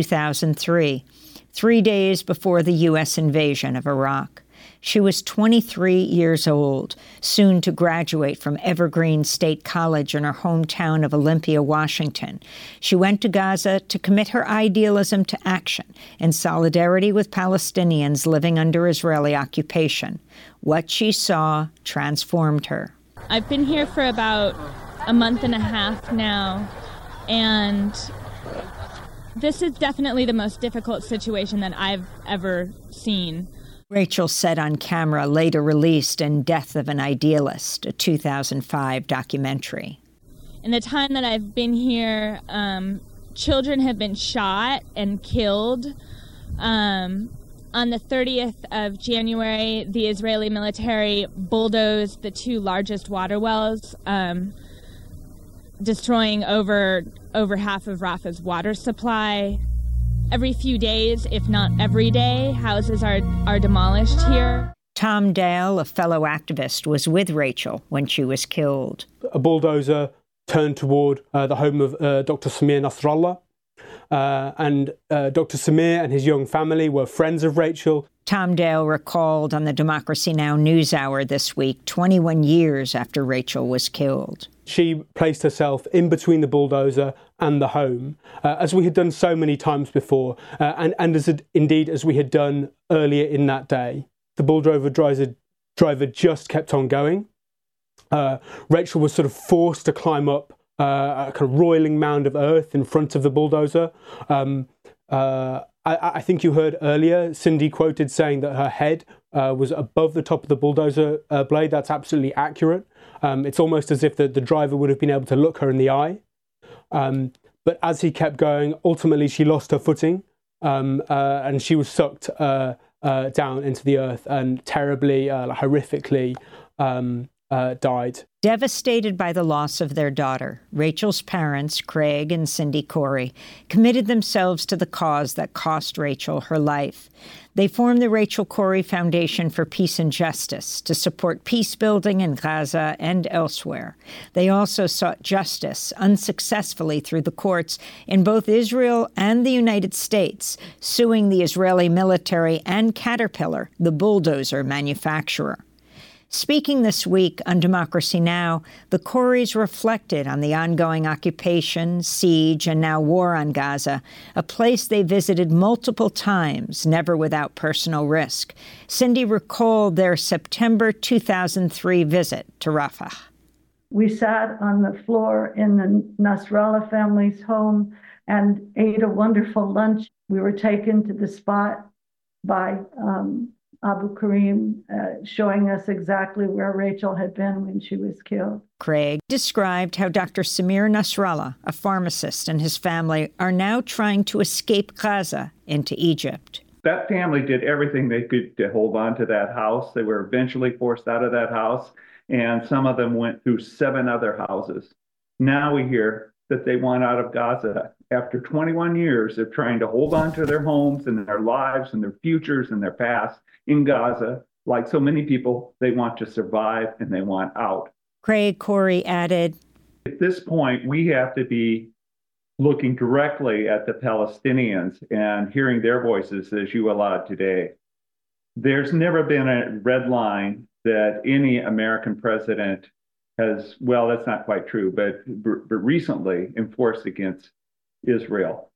2003. 3 days before the U.S. invasion of Iraq. She was 23 years old, soon to graduate from Evergreen State College in her hometown of Olympia, Washington. She went to Gaza to commit her idealism to action in solidarity with Palestinians living under Israeli occupation. What she saw transformed her. I've been here for about a month and a half now, and this is definitely the most difficult situation that I've ever seen. Rachel said on camera, later released in Death of an Idealist, a 2005 documentary. In the time that I've been here, children have been shot and killed. On the 30th of January, the Israeli military bulldozed the two largest water wells, destroying over half of Rafah's water supply. Every few days, if not every day, houses are demolished here. Tom Dale, a fellow activist, was with Rachel when she was killed. A bulldozer turned toward the home of Dr. Samir Nasrallah. And Dr. Samir and his young family were friends of Rachel. Tom Dale recalled on the Democracy Now! NewsHour this week, 21 years after Rachel was killed. She placed herself in between the bulldozer and the home, as we had done so many times before, and as we had done earlier in that day. The bulldozer driver just kept on going. Rachel was sort of forced to climb up a kind of roiling mound of earth in front of the bulldozer. I think you heard earlier, Cindy quoted saying that her head was above the top of the bulldozer blade. That's absolutely accurate. It's almost as if the driver would have been able to look her in the eye. But as he kept going, ultimately she lost her footing and she was sucked down into the earth and terribly, horrifically died. Devastated by the loss of their daughter, Rachel's parents, Craig and Cindy Corey, committed themselves to the cause that cost Rachel her life. They formed the Rachel Corrie Foundation for Peace and Justice to support peace building in Gaza and elsewhere. They also sought justice unsuccessfully through the courts in both Israel and the United States, suing the Israeli military and Caterpillar, the bulldozer manufacturer. Speaking this week on Democracy Now!, the Corries reflected on the ongoing occupation, siege, and now war on Gaza, a place they visited multiple times, never without personal risk. Cindy recalled their September 2003 visit to Rafah. We sat on the floor in the Nasrallah family's home and ate a wonderful lunch. We were taken to the spot by Abu Karim, showing us exactly where Rachel had been when she was killed. Craig described how Dr. Samir Nasrallah, a pharmacist, and his family are now trying to escape Gaza into Egypt. That family did everything they could to hold on to that house. They were eventually forced out of that house, and some of them went through 7 other houses. Now we hear that they want out of Gaza after 21 years of trying to hold on to their homes and their lives and their futures and their past in Gaza. Like so many people, they want to survive and they want out. Craig Corrie added, at this point, we have to be looking directly at the Palestinians and hearing their voices as you allowed today. There's never been a red line that any American president has, well, that's not quite true, but recently enforced against Israel.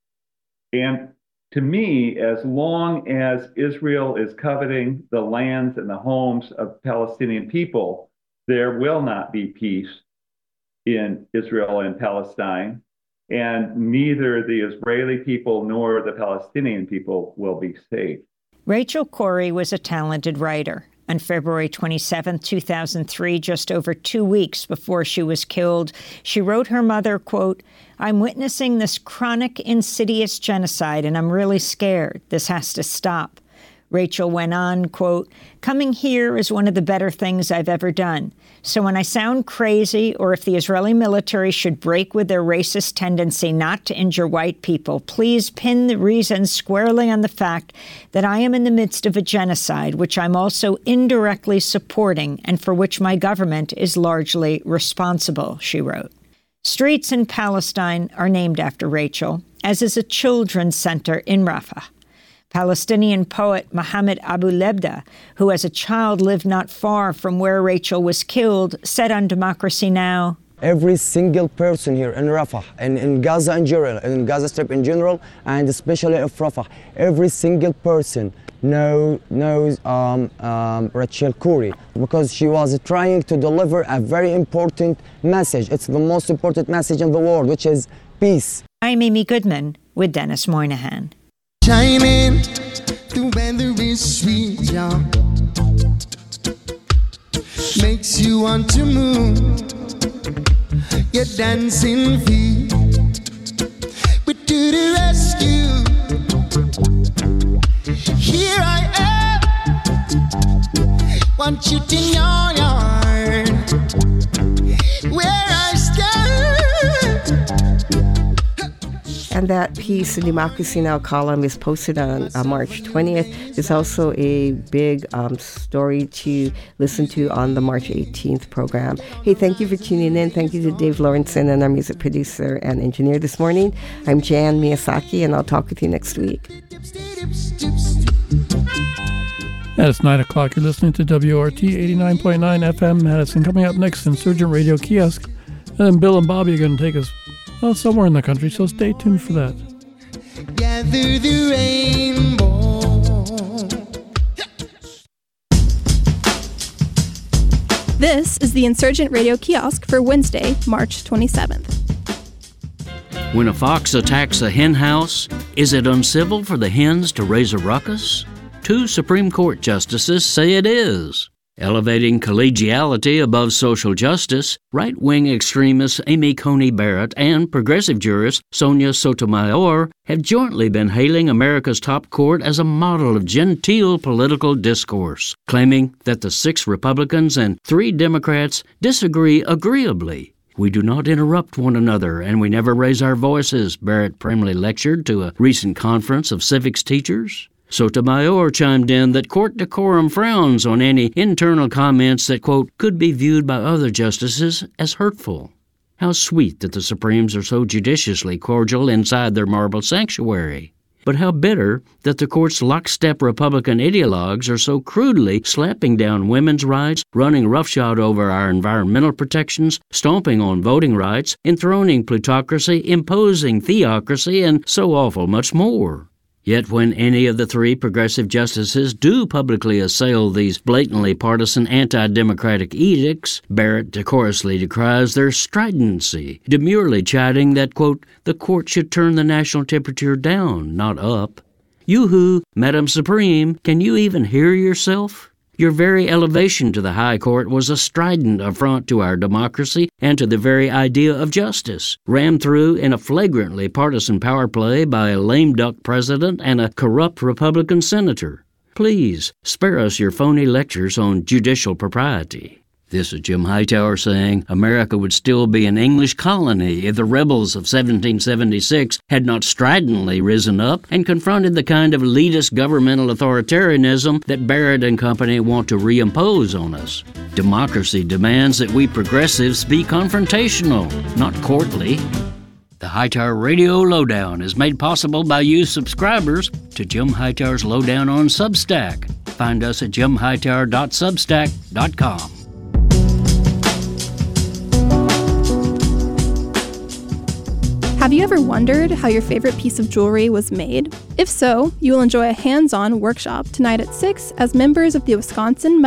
And to me, as long as Israel is coveting the lands and the homes of Palestinian people, there will not be peace in Israel and Palestine, and neither the Israeli people nor the Palestinian people will be safe. Rachel Corrie was a talented writer. On February 27, 2003, just over 2 weeks before she was killed, she wrote her mother, quote, "I'm witnessing this chronic, insidious genocide, and I'm really scared. This has to stop." Rachel went on, quote, "Coming here is one of the better things I've ever done. So when I sound crazy, or if the Israeli military should break with their racist tendency not to injure white people, please pin the reason squarely on the fact that I am in the midst of a genocide, which I'm also indirectly supporting and for which my government is largely responsible," she wrote. Streets in Palestine are named after Rachel, as is a children's center in Rafah. Palestinian poet Mohammed Abu Lebda, who as a child lived not far from where Rachel was killed, said on Democracy Now!, "Every single person here in Rafah, and in Gaza in general, in Gaza Strip in general, and especially of Rafah, every single person knows Rachel Corrie, because she was trying to deliver a very important message. It's the most important message in the world, which is peace." I'm Amy Goodman with Dennis Moynihan. Shining, the weather is sweet, y'all. Makes you want to move your dancing feet. But to the rescue, here I am. Want you to know where I stand. And that piece in Democracy Now! Column is posted on March 20th. There's also a big story to listen to on the March 18th program. Hey, thank you for tuning in. Thank you to Dave Lawrenson and our music producer and engineer this morning. I'm Jan Miyazaki, and I'll talk with you next week. And it's 9 o'clock. You're listening to WRT 89.9 FM Madison. Coming up next, Insurgent Radio Kiosk. And then Bill and Bobby are going to take us somewhere in the country, so stay tuned for that. Gather the rainbow. This is the Insurgent Radio Kiosk for Wednesday, March 27th. When a fox attacks a hen house, is it uncivil for the hens to raise a ruckus? 2 Supreme Court justices say it is. Elevating collegiality above social justice, right-wing extremists Amy Coney Barrett and progressive jurist Sonia Sotomayor have jointly been hailing America's top court as a model of genteel political discourse, claiming that the 6 Republicans and 3 Democrats disagree agreeably. We do not interrupt one another, and we never raise our voices, Barrett primly lectured to a recent conference of civics teachers. Sotomayor chimed in that court decorum frowns on any internal comments that, quote, could be viewed by other justices as hurtful. How sweet that the Supremes are so judiciously cordial inside their marble sanctuary. But how bitter that the court's lockstep Republican ideologues are so crudely slapping down women's rights, running roughshod over our environmental protections, stomping on voting rights, enthroning plutocracy, imposing theocracy, and so awful much more. Yet when any of the 3 progressive justices do publicly assail these blatantly partisan anti-democratic edicts, Barrett decorously decries their stridency, demurely chiding that, quote, the court should turn the national temperature down, not up. Yoo-hoo, Madam Supreme, can you even hear yourself? Your very elevation to the High Court was a strident affront to our democracy and to the very idea of justice, rammed through in a flagrantly partisan power play by a lame duck president and a corrupt Republican senator. Please, spare us your phony lectures on judicial propriety. This is Jim Hightower saying America would still be an English colony if the rebels of 1776 had not stridently risen up and confronted the kind of elitist governmental authoritarianism that Barrett and company want to reimpose on us. Democracy demands that we progressives be confrontational, not courtly. The Hightower Radio Lowdown is made possible by you subscribers to Jim Hightower's Lowdown on Substack. Find us at jimhightower.substack.com. Have you ever wondered how your favorite piece of jewelry was made? If so, you will enjoy a hands-on workshop tonight at 6 as members of the Wisconsin